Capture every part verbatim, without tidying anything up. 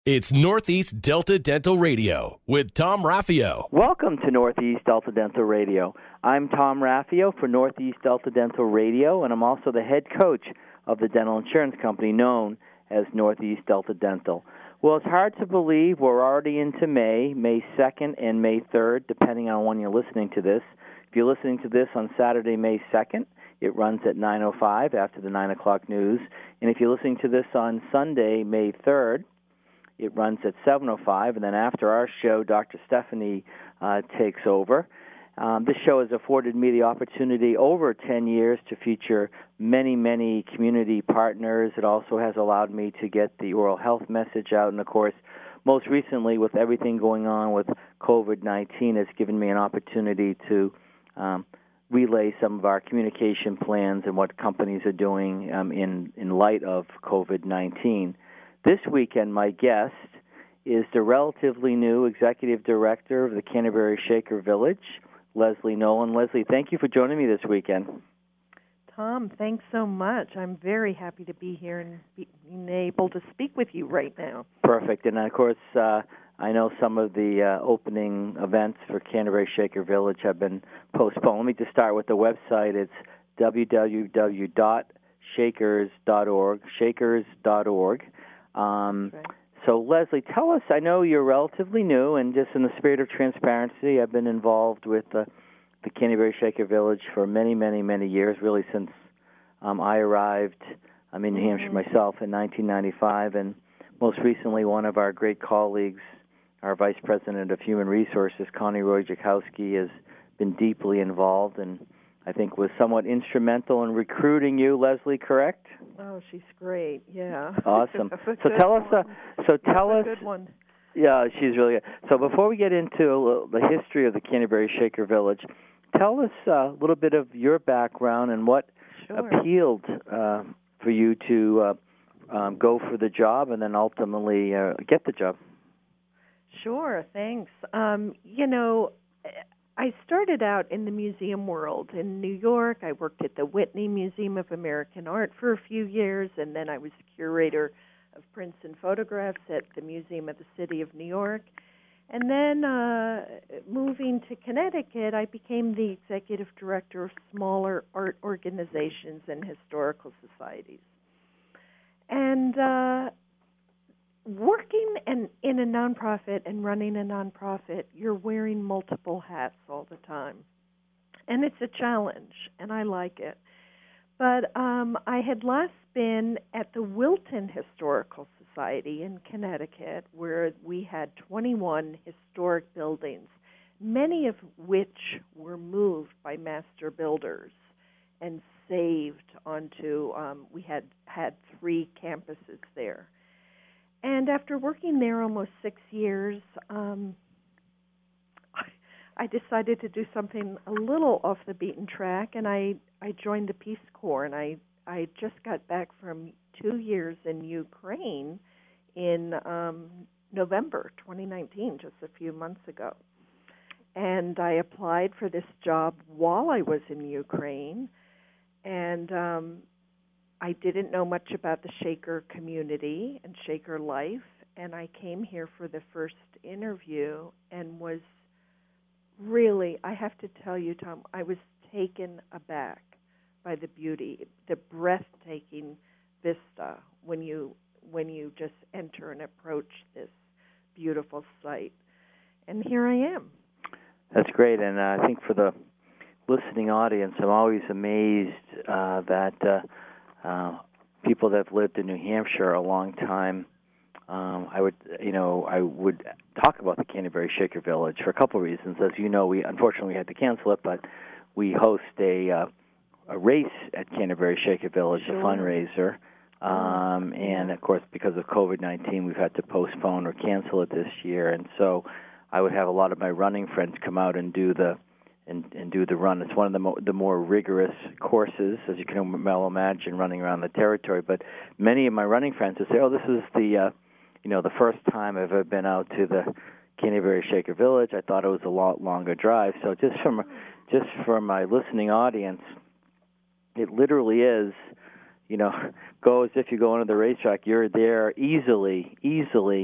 It's Northeast Delta Dental Radio with Tom Raffio. Welcome to Northeast Delta Dental Radio. I'm Tom Raffio for Northeast Delta Dental Radio, and I'm also the head coach of the dental insurance company known as Northeast Delta Dental. Well, it's hard to believe we're already into May, May second and May third, depending on when you're listening to this. If you're listening to this on Saturday, May second, it runs at nine oh five after the nine o'clock news. And if you're listening to this on Sunday, May third, it runs at seven oh five, and then after our show, Doctor Stephanie uh, takes over. Um, this show has afforded me the opportunity over ten years to feature many, many community partners. It also has allowed me to get the oral health message out, and of course, most recently with everything going on with COVID nineteen, it's given me an opportunity to um, relay some of our communication plans and what companies are doing um, in, in light of COVID nineteen. This weekend, my guest is the relatively new executive director of the Canterbury Shaker Village, Leslie Nolan. Leslie, thank you for joining me this weekend. Tom, thanks so much. I'm very happy to be here and being able to speak with you right now. Perfect. And, of course, uh, I know some of the uh, opening events for Canterbury Shaker Village have been postponed. Let me just start with the website. It's w w w dot shakers dot org, shakers dot org. Um, right. So, Leslie, tell us, I know you're relatively new, and just in the spirit of transparency, I've been involved with uh, the Canterbury Shaker Village for many, many, many years, really since um, I arrived I'm in New Hampshire mm-hmm. myself in nineteen ninety-five, and most recently one of our great colleagues, our Vice President of Human Resources, Connie Roy-Jakowski, has been deeply involved and I think was somewhat instrumental in recruiting you, Leslie, correct? Oh, she's great. Yeah. Awesome. So tell us. Uh, so tell That's us. A good one. Yeah, she's really good. So before we get into a little, the history of the Canterbury Shaker Village, tell us uh, a little bit of your background and what sure. appealed uh, for you to uh, um, go for the job and then ultimately uh, get the job. Sure. Thanks. Um, you know, I started out in the museum world in New York. I worked at the Whitney Museum of American Art for a few years, and then I was curator of prints and photographs at the Museum of the City of New York. And then uh, moving to Connecticut, I became the executive director of smaller art organizations and historical societies. And uh, working in, in a nonprofit and running a nonprofit, you're wearing multiple hats all the time. And it's a challenge, and I like it. But um, I had last been at the Wilton Historical Society in Connecticut, where we had twenty-one historic buildings, many of which were moved by master builders and saved onto, um, we had, had three campuses there. And after working there almost six years, um, I decided to do something a little off the beaten track, and I, I joined the Peace Corps, and I, I just got back from two years in Ukraine in um, November twenty nineteen, just a few months ago. And I applied for this job while I was in Ukraine, and um, I didn't know much about the Shaker community and Shaker life, and I came here for the first interview and was really, I have to tell you, Tom, I was taken aback by the beauty, the breathtaking vista when you when you just enter and approach this beautiful site. And here I am. That's great, and uh, I think for the listening audience, I'm always amazed uh, that uh, Uh, people that have lived in New Hampshire a long time, um, I would, you know, I would talk about the Canterbury Shaker Village for a couple of reasons. As you know, we unfortunately had to cancel it, but we host a uh, a race at Canterbury Shaker Village, sure. a fundraiser, um, and of course, because of COVID nineteen, we've had to postpone or cancel it this year. And so, I would have a lot of my running friends come out and do the And, and do the run. It's one of the, mo- the more rigorous courses, as you can well imagine, running around the territory. But many of my running friends would say, "Oh, this is the, uh, you know, the first time I've ever been out to the Canterbury Shaker Village. I thought it was a lot longer drive." So just from, just for my listening audience, it literally is, you know, go as if you go into the racetrack. You're there easily, easily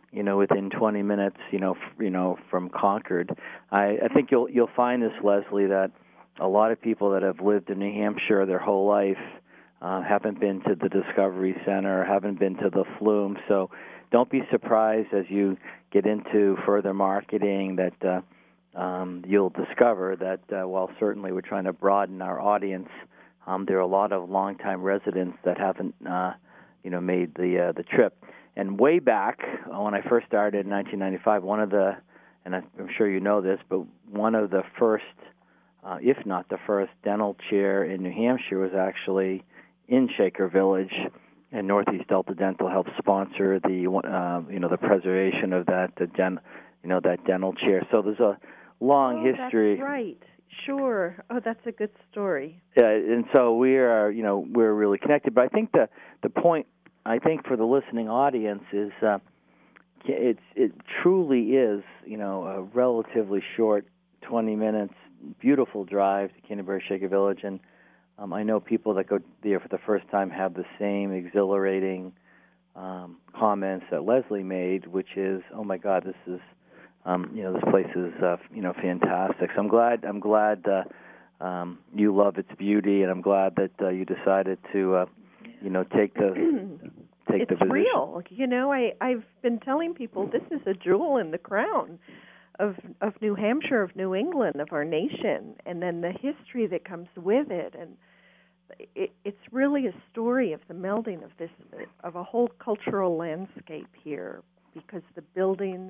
you know, within twenty minutes, you know, f- you know, from Concord. I, I think you'll you'll find this, Leslie, that a lot of people that have lived in New Hampshire their whole life uh, haven't been to the Discovery Center, haven't been to the Flume. So don't be surprised as you get into further marketing that uh, um, you'll discover that uh, while certainly we're trying to broaden our audience, um, there are a lot of longtime residents that haven't, uh, you know, made the uh, the trip. And way back uh, when I first started in nineteen ninety-five, one of the, and I'm sure you know this, but one of the first, uh, if not the first, dental chair in New Hampshire was actually in Shaker Village, and Northeast Delta Dental helped sponsor the, uh, you know, the preservation of that, the den, you know, that dental chair. So there's a long oh, history. That's right. Sure. Oh, that's a good story. Yeah, and so we are, you know, we're really connected. But I think the the point, I think, for the listening audience is uh, it's it truly is, you know, a relatively short twenty minutes, beautiful drive to Canterbury Shaker Village, and um, I know people that go there for the first time have the same exhilarating um, comments that Leslie made, which is, oh my God, this is, um, you know, this place is, uh, you know, fantastic. So I'm glad, I'm glad uh, um, you love its beauty, and I'm glad that uh, you decided to, uh, you know, take the take it's the position. real. You know, I I've been telling people this is a jewel in the crown of of New Hampshire, of New England, of our nation, and then the history that comes with it, and it, it's really a story of the melding of this of a whole cultural landscape here, because the buildings,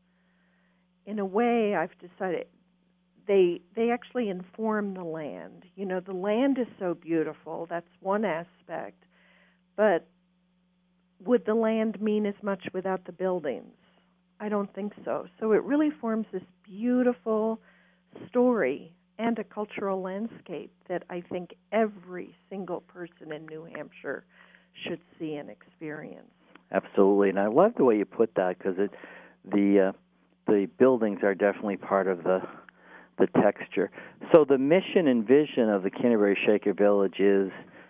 in a way, I've decided they they actually inform the land. You know, the land is so beautiful. That's one aspect, but would the land mean as much without the buildings? I don't think so. So it really forms this beautiful story and a cultural landscape that I think every single person in New Hampshire should see and experience. Absolutely, and I love the way you put that, because it the uh, the buildings are definitely part of the the texture. So the mission and vision of the Canterbury Shaker Village is,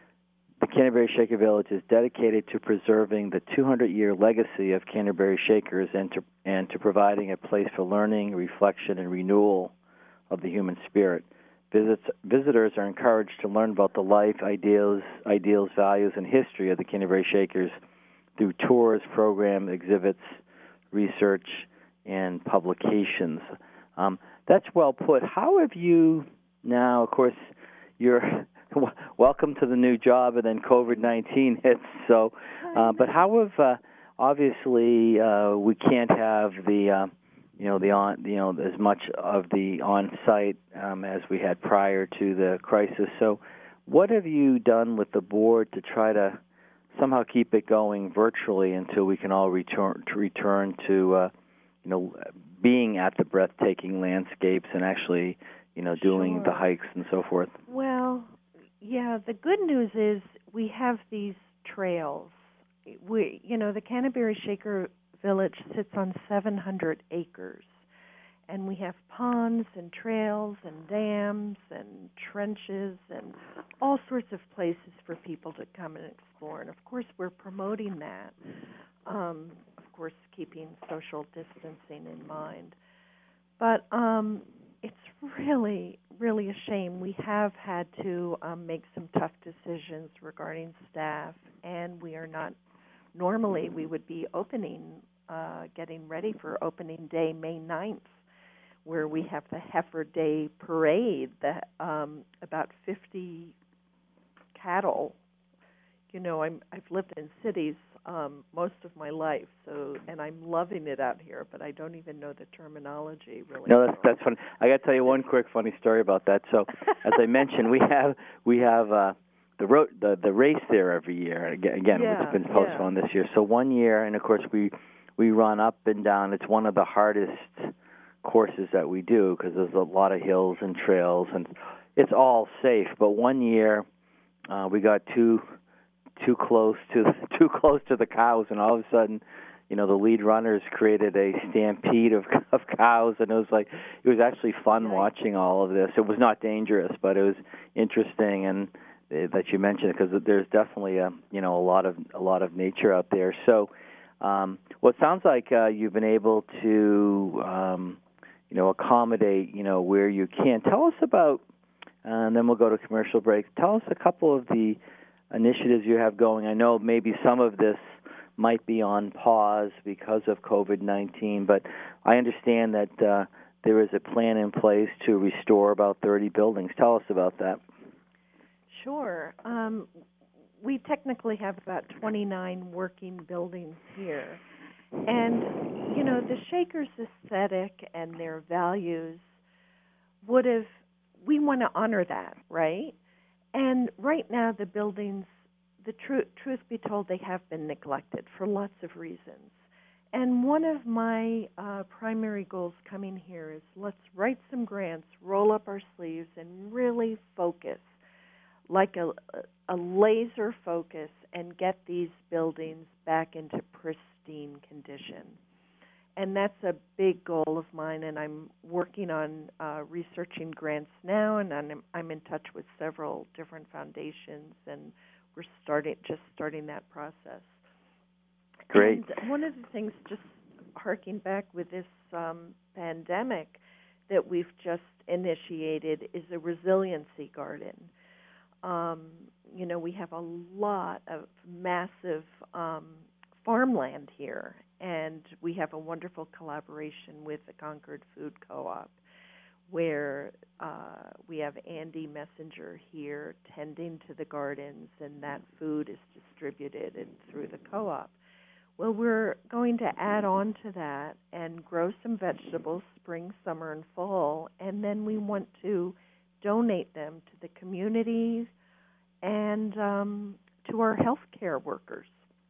the Canterbury Shaker Village is dedicated to preserving the two hundred year legacy of Canterbury Shakers and to, and to providing a place for learning, reflection, and renewal of the human spirit. Visits, visitors are encouraged to learn about the life, ideals, ideals, values, and history of the Canterbury Shakers through tours, programs, exhibits, research, and publications. Um, that's well put. How have you now, of course, you're welcome to the new job, and then COVID nineteen hits. So, uh, but how have uh, obviously uh, we can't have the uh, you know the on you know as much of the on-site um, as we had prior to the crisis. So, what have you done with the board to try to somehow keep it going virtually until we can all return to return to uh, you know being at the breathtaking landscapes and actually you know doing Sure. the hikes and so forth? Well, yeah, the good news is we have these trails. We, you know, the Canterbury Shaker Village sits on seven hundred acres, and we have ponds and trails and dams and trenches and all sorts of places for people to come and explore. And, of course, we're promoting that, um, of course, keeping social distancing in mind. But um, it's really, really a shame. We have had to um, make some tough decisions regarding staff, and we are not, normally we would be opening, uh, getting ready for opening day May ninth, where we have the Heifer Day Parade, that um, about fifty cattle. You know, I'm, I've lived in cities um, most of my life, so and I'm loving it out here, but I don't even know the terminology really. No, that's that's funny. I got to tell you one quick funny story about that. So, as I mentioned, we have we have uh, the ro- the the race there every year. Again, again Yeah, it's been postponed yeah. this year. So one year, and of course we we run up and down. It's one of the hardest courses that we do because there's a lot of hills and trails, and it's all safe. But one year, uh, we got too too close to too close to the cows, and all of a sudden, you know, the lead runners created a stampede of of cows, and it was like it was actually fun Nice. watching all of this. It was not dangerous, but it was interesting, and uh, that you mentioned it because there's definitely a you know a lot of a lot of nature out there. So. Um, well, it sounds like uh, you've been able to, um, you know, accommodate, you know, where you can. Tell us about, uh, and then we'll go to commercial break. Tell us a couple of the initiatives you have going. I know maybe some of this might be on pause because of COVID nineteen, but I understand that uh, there is a plan in place to restore about thirty buildings. Tell us about that. Sure. Um, we technically have about twenty-nine working buildings here. And, you know, the Shakers aesthetic and their values would have, we want to honor that, right? And right now the buildings, the tru- truth be told, they have been neglected for lots of reasons. And one of my uh, primary goals coming here is let's write some grants, roll up our sleeves, and really focus, like a, a laser focus, and get these buildings back into pristine condition. And that's a big goal of mine, and I'm working on uh, researching grants now, and I'm, I'm in touch with several different foundations, and we're starting just starting that process. Great. And one of the things, just harking back with this um, pandemic that we've just initiated, is a resiliency garden. Um, you know, we have a lot of massive um, farmland here, and we have a wonderful collaboration with the Concord Food Co-op, where uh, we have Andy Messenger here tending to the gardens, and that food is distributed through the co-op. Well, we're going to add on to that and grow some vegetables spring, summer, and fall, and then we want to donate them to the communities and um, to our healthcare workers.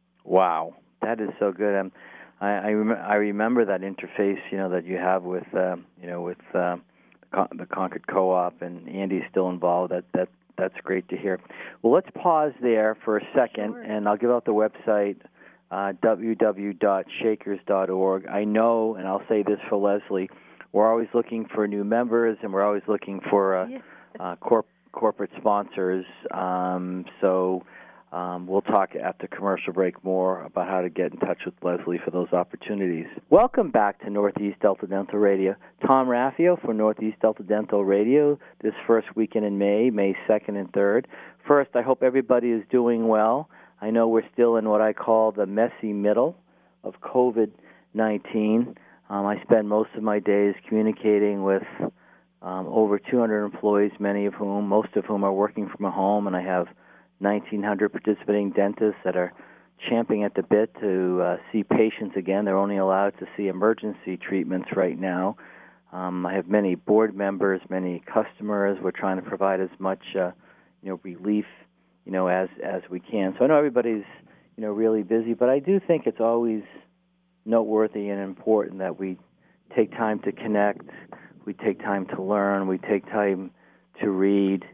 Wow, that is so good. Um, I I, rem- I remember that interface, you know, that you have with, uh, you know, with uh, the, Con- the Concord Co-op, and Andy's still involved. That that that's great to hear. Well, let's pause there for a second, Sure. and I'll give out the website. Uh, w w w dot shakers dot org. I know, and I'll say this for Leslie, we're always looking for new members, and we're always looking for uh, Yeah. uh, corp- corporate sponsors. Um, so um, we'll talk after commercial break more about how to get in touch with Leslie for those opportunities. Welcome back to Northeast Delta Dental Radio. Tom Raffio for Northeast Delta Dental Radio this first weekend in May, May second and third. First, I hope everybody is doing well. I know we're still in what I call the messy middle of COVID nineteen. Um, I spend most of my days communicating with um, over two hundred employees, many of whom, most of whom are working from home, and I have nineteen hundred participating dentists that are champing at the bit to uh, see patients again. They're only allowed to see emergency treatments right now. Um, I have many board members, many customers. We're trying to provide as much, uh, you know, relief you know, as as we can. So I know everybody's, you know, really busy, but I do think it's always noteworthy and important that we take time to connect, we take time to learn, we take time to read.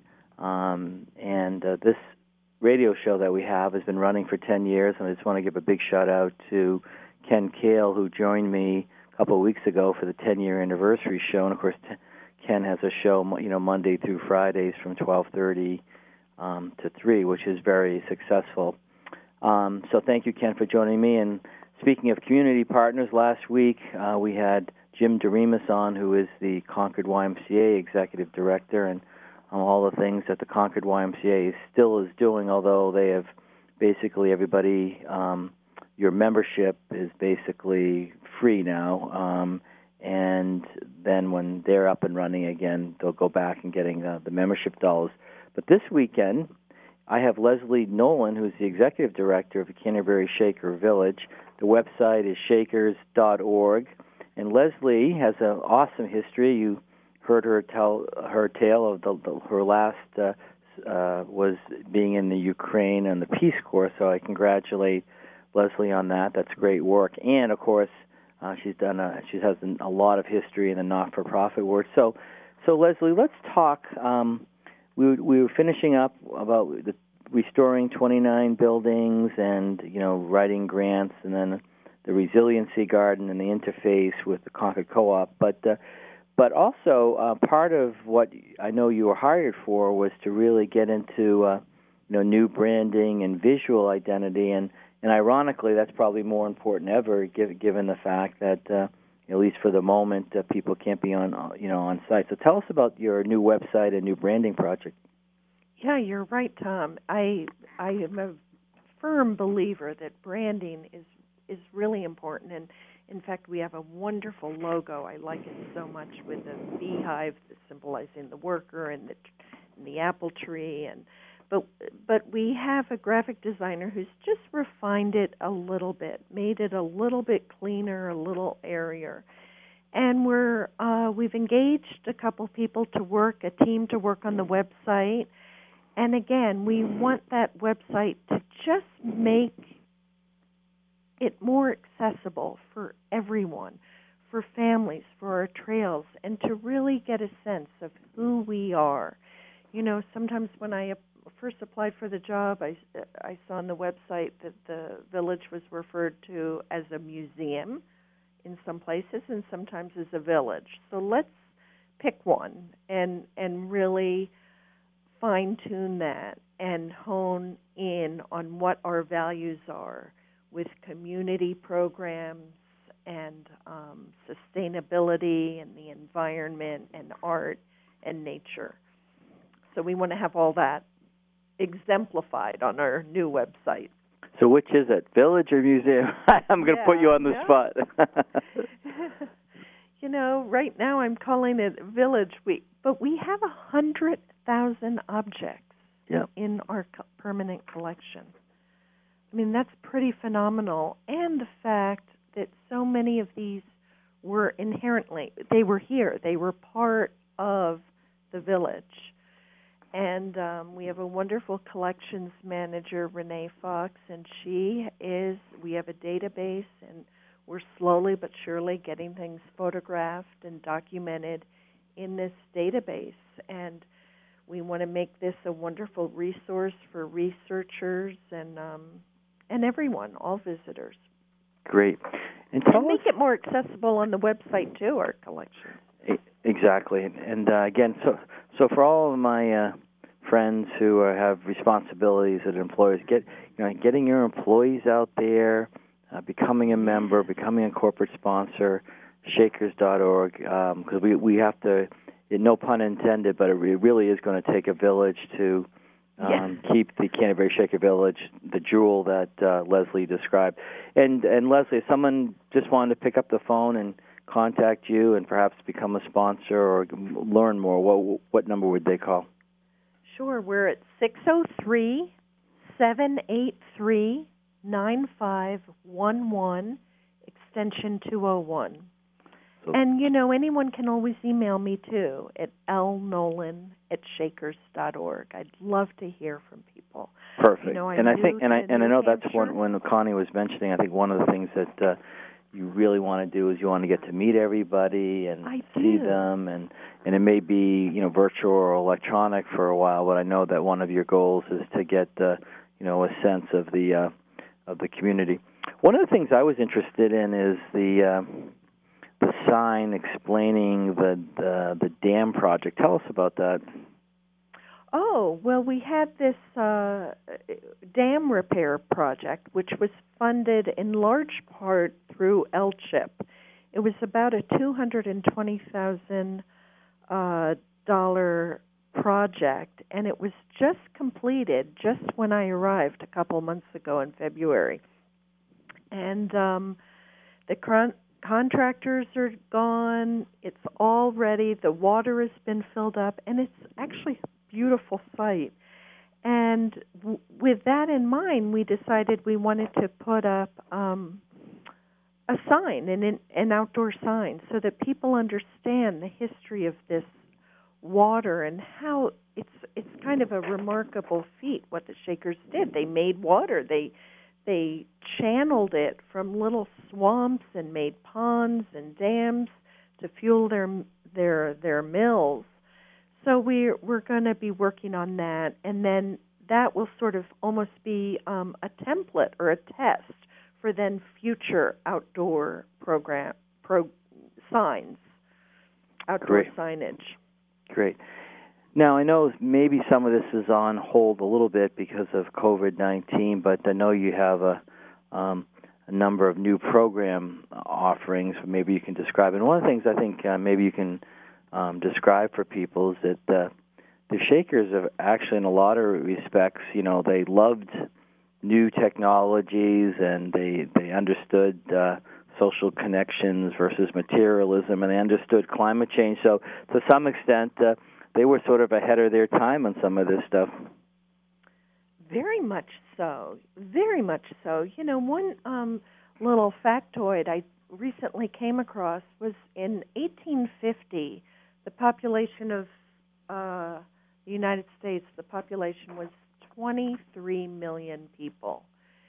Um, and uh, this radio show that we have has been running for ten years, and I just want to give a big shout-out to Ken Kale, who joined me a couple of weeks ago for the ten-year anniversary show. And, of course, t- Ken has a show, you know, Monday through Fridays from twelve thirty Um, to three, which is very successful. Um, so thank you, Ken, for joining me. And speaking of community partners, last week uh, we had Jim DeRemus on, who is the Concord Y M C A Executive Director, and um, all the things that the Concord Y M C A still is doing, although they have basically everybody, um, your membership is basically free now. Um, and then when they're up and running again, they'll go back and getting uh, the membership dollars. But this weekend, I have Leslie Nolan, who's the executive director of the Canterbury Shaker Village. The website is shakers dot org. And Leslie has an awesome history. You heard her tell her tale of the, the, her last uh, uh, was being in the Ukraine and the Peace Corps. So I congratulate Leslie on that. That's great work. And of course, uh, she's done a, she has a lot of history in the not-for-profit world. So, so Leslie, let's talk. Um, We we were finishing up about the restoring twenty-nine buildings and, you know, writing grants, and then the resiliency garden and the interface with the Concord Co-op. But uh, but also uh, part of what I know you were hired for was to really get into uh, you know new branding and visual identity. And and ironically, that's probably more important ever, given given the fact that uh, at least for the moment, uh, people can't be on uh, you know on site. So tell us about your new website and new branding project. Yeah, you're right, Tom. I I am a firm believer that branding is is really important, and in fact, we have a wonderful logo. I like it so much with the beehive symbolizing the worker and the and the apple tree, and but but we have a graphic designer who's just refined it a little bit, made it a little bit cleaner, a little airier. And we're uh, we've engaged a couple people to work, a team to work on the website. And again, we want that website to just make it more accessible for everyone, for families, for our trails, and to really get a sense of who we are. You know, sometimes when I first applied for the job, I, I saw on the website that the village was referred to as a museum in some places and sometimes as a village. So let's pick one and and really fine-tune that and hone in on what our values are with community programs and um, sustainability and the environment and art and nature. So we want to have all that exemplified on our new website. So which is it, village or museum? I'm going to yeah, put you on the yeah. spot. You know, right now I'm calling it Village Week, but we have a hundred thousand objects yeah. in our co- permanent collection. I mean, that's pretty phenomenal. And the fact that so many of these were inherently, they were here. They were part of the village. And um, we have a wonderful collections manager, Renee Fox, and she is, we have a database, and we're slowly but surely getting things photographed and documented in this database. And we want to make this a wonderful resource for researchers and um, and everyone, all visitors. Great. And tell and make us, it more accessible on the website, too, our collection. Exactly. And uh, again, so so for all of my uh, friends who uh, have responsibilities as employers, get you know, getting your employees out there, uh, becoming a member, becoming a corporate sponsor, shakers dot org, because um, we, we have to, no pun intended, but it really is going to take a village to um, yes. keep the Canterbury Shaker Village, the jewel that uh, Leslie described. And, and Leslie, if someone just wanted to pick up the phone and contact you and perhaps become a sponsor or learn more, what, what number would they call? Sure. We're at six oh three, seven eight three, nine five one one, extension two oh one. So, and, you know, anyone can always email me, too, at l nolan at shakers dot org. I'd love to hear from people. Perfect. You know, and I think, and I and I know that's one, when Connie was mentioning, I think one of the things that uh, you really want to do is you want to get to meet everybody and I see do. them, and, and it may be, you know, virtual or electronic for a while, but I know that one of your goals is to get, uh, you know, a sense of the uh, of the community. One of the things I was interested in is the uh, the sign explaining the, the the dam project. Tell us about that. Oh, well, we had this uh, dam repair project, which was funded in large part through L CHIP. It was about a two hundred twenty thousand dollars uh, dollar project, and it was just completed just when I arrived a couple months ago in February. And um, the con- contractors are gone. It's all ready. The water has been filled up, and it's actually a beautiful site. And w- with that in mind, we decided we wanted to put up um, a sign, an, an outdoor sign, so that people understand the history of this water and how it's it's kind of a remarkable feat what the Shakers did. They made water. They they channeled it from little swamps and made ponds and dams to fuel their their their mills. So we're we're going to be working on that, and then that will sort of almost be um, a template or a test for then future outdoor program pro signs, outdoor Great. signage. Great. Now, I know maybe some of this is on hold a little bit because of COVID nineteen, but I know you have a, um, a number of new program offerings. Maybe you can describe. And one of the things I think uh, maybe you can um, describe for people is that uh, the Shakers have actually, in a lot of respects, you know, they loved new technologies and they they understood uh, social connections versus materialism, and they understood climate change. So to some extent, uh, they were sort of ahead of their time on some of this stuff. Very much so. Very much so. You know, one um, little factoid I recently came across was in eighteen fifty, the population of uh, the United States, the population was twenty-three million people.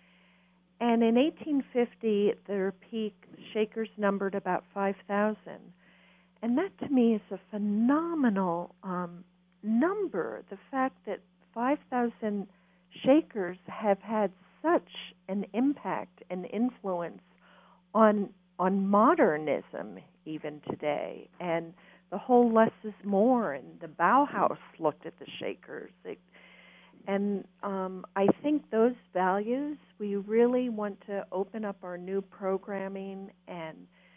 And in eighteen fifty, at their peak, the Shakers numbered about five thousand. And that, to me, is a phenomenal um, number. The fact that five thousand Shakers have had such an impact and influence on on modernism even today. And the whole less is more, and the Bauhaus looked at the Shakers. It, and um, I think those values, we really want to open up our new programming and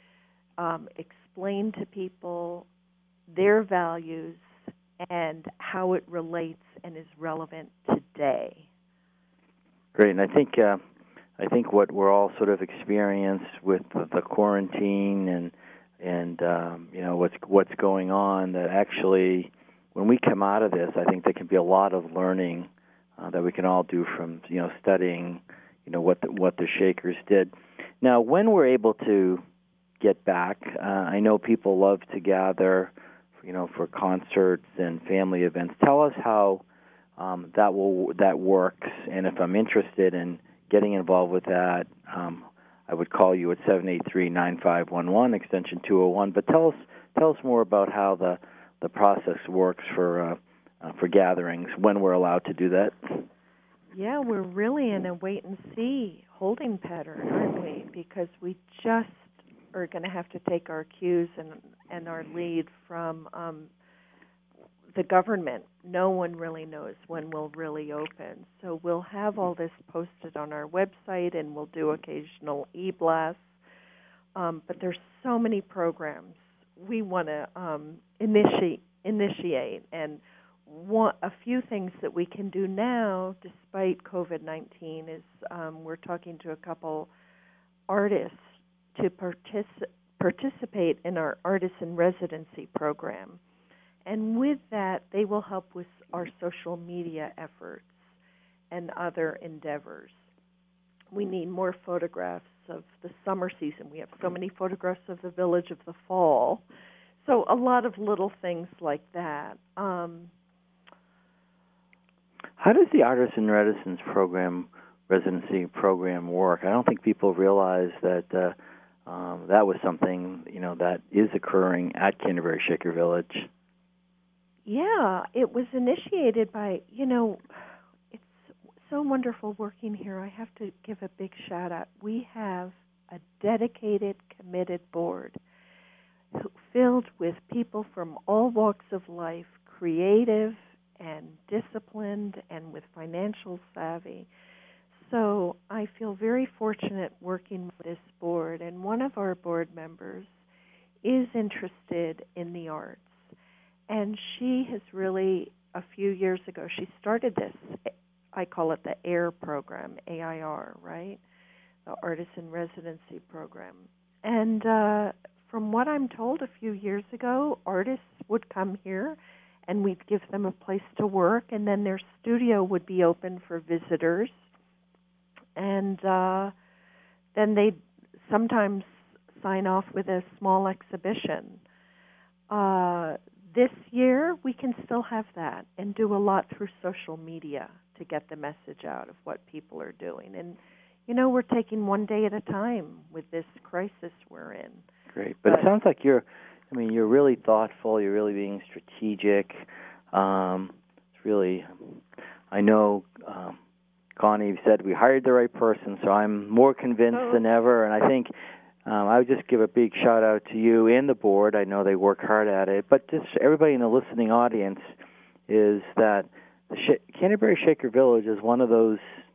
um, explain to people their values and how it relates and is relevant today. Great, and I think uh, I think what we're all sort of experienced with the, the quarantine and and um, you know what's what's going on, that actually when we come out of this, I think there can be a lot of learning uh, that we can all do from you know studying you know what the, what the Shakers did. Now, when we're able to get back, uh, I know people love to gather, you know, for concerts and family events. Tell us how um, that will that works, and if I'm interested in getting involved with that, um, I would call you at seven eight three, nine five one one, extension two oh one. But tell us tell us more about how the the process works for uh, uh, for gatherings, when we're allowed to do that. Yeah, we're really in a wait and see holding pattern, aren't we? Because we just are going to have to take our cues and and our lead from um, the government. No one really knows when we'll really open. So we'll have all this posted on our website, and we'll do occasional e-blasts. Um, but there's so many programs we want to um, initiate, initiate. And one, a few things that we can do now, despite COVID nineteen, is um, we're talking to a couple artists to partic- participate in our Artist in Residency program. And with that, they will help with our social media efforts and other endeavors. We need more photographs of the summer season. We have so many photographs of the village of the fall. So a lot of little things like that. Um, How does the Artist in Residence program, residency program work? I don't think people realize that uh, um, that was something, you know, that is occurring at Canterbury Shaker Village. Yeah, it was initiated by, you know, it's so wonderful working here. I have to give a big shout out. We have a dedicated, committed board who, filled with people from all walks of life, creative and disciplined and with financial savvy. So I feel very fortunate working with this board, and one of our board members is interested in the arts. And she has really, a few years ago, she started this, I call it the AIR program, A I R, right? The Artist in Residency program. And uh, from what I'm told, a few years ago, artists would come here and we'd give them a place to work, and then their studio would be open for visitors. And uh, then they'd sometimes sign off with a small exhibition. Uh, this year, we can still have that and do a lot through social media to get the message out of what people are doing. And, you know, we're taking one day at a time with this crisis we're in. Great. But, but it sounds like you're, I mean, you're really thoughtful. You're really being strategic. Um, it's really, I know um, Connie said we hired the right person, so I'm more convinced oh. than ever. And I think um, I would just give a big shout-out to you and the board. I know they work hard at it. But just everybody in the listening audience is that the Sh- Canterbury Shaker Village is one of those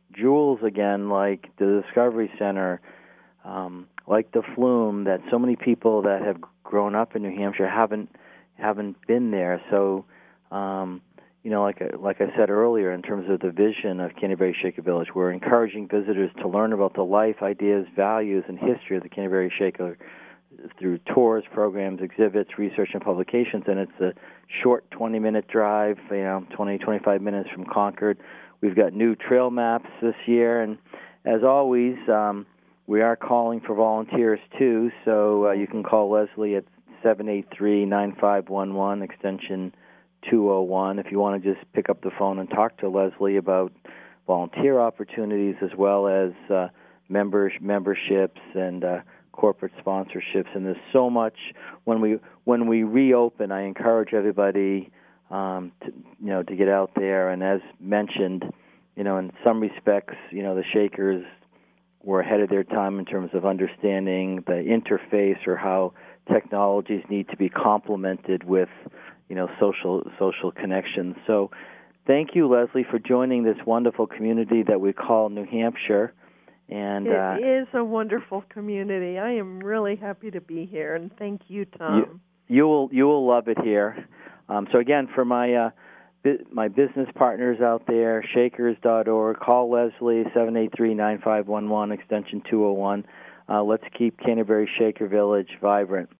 jewels again, like the Discovery Center, um, like the Flume, that so many people that have grown up in New Hampshire haven't haven't been there. So, um, you know, like I, like I said earlier, in terms of the vision of Canterbury Shaker Village, we're encouraging visitors to learn about the life, ideas, values, and history of the Canterbury Shaker through tours, programs, exhibits, research, and publications. And it's a short twenty-minute drive, you know, twenty, twenty-five minutes from Concord. We've got new trail maps this year, and as always, um, we are calling for volunteers too. So uh, you can call Leslie at seven eight three, nine five one one, extension two oh one, if you want to just pick up the phone and talk to Leslie about volunteer opportunities as well as uh, members memberships and uh, corporate sponsorships. And there's so much when we when we reopen. I encourage everybody um, to you know to get out there. And as mentioned, you know, in some respects, you know, the Shakers were ahead of their time in terms of understanding the interface or how technologies need to be complemented with, you know, social social connections. So thank you, Leslie, for joining this wonderful community that we call New Hampshire. And it uh, is a wonderful community. I am really happy to be here, and thank you, Tom. You, you will you will love it here. Um, so again, for my uh, bi- my business partners out there, shakers dot org, call Leslie, seven eight three, nine five one one, extension two oh one. Uh, let's keep Canterbury Shaker Village vibrant.